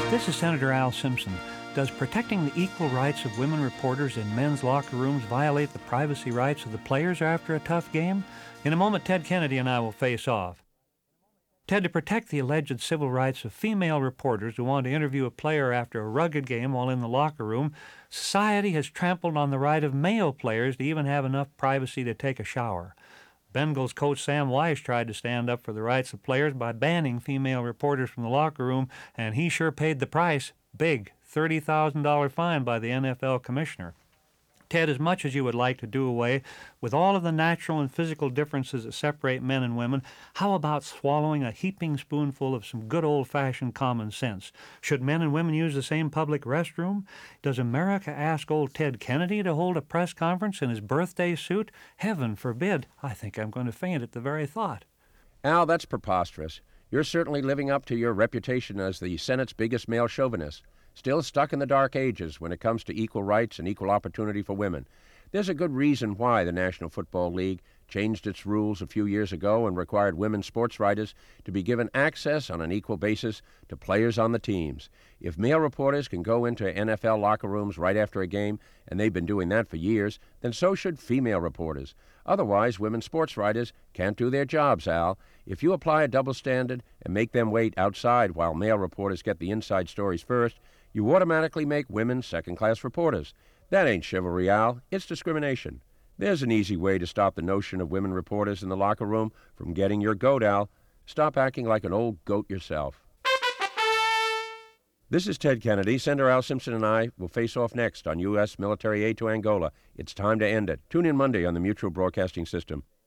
This is Senator Al Simpson. Does protecting the equal rights of women reporters in men's locker rooms violate the privacy rights of the players after a tough game? In a moment, Ted Kennedy and I will face off. Ted, to protect the alleged civil rights of female reporters who want to interview a player after a rugged game while in the locker room, society has trampled on the right of male players to even have enough privacy to take a shower. Bengals coach Sam Weiss tried to stand up for the rights of players by banning female reporters from the locker room, and he sure paid the price. Big $30,000 fine by the NFL commissioner. Ted, as much as you would like to do away with all of the natural and physical differences that separate men and women, how about swallowing a heaping spoonful of some good old-fashioned common sense? Should men and women use the same public restroom? Does America ask old Ted Kennedy to hold a press conference in his birthday suit? Heaven forbid. I think I'm going to faint at the very thought. Al, that's preposterous. You're certainly living up to your reputation as the Senate's biggest male chauvinist. Still stuck in the dark ages when it comes to equal rights and equal opportunity for women. There's a good reason why the National Football League changed its rules a few years ago and required women sports writers to be given access on an equal basis to players on the teams. If male reporters can go into NFL locker rooms right after a game, and they've been doing that for years, then so should female reporters. Otherwise, women sports writers can't do their jobs, Al. If you apply a double standard and make them wait outside while male reporters get the inside stories first, you automatically make women second-class reporters. That ain't chivalry, Al. It's discrimination. There's an easy way to stop the notion of women reporters in the locker room from getting your goat, Al. Stop acting like an old goat yourself. This is Ted Kennedy. Senator Al Simpson and I will face off next on U.S. military aid to Angola. It's time to end it. Tune in Monday on the Mutual Broadcasting System.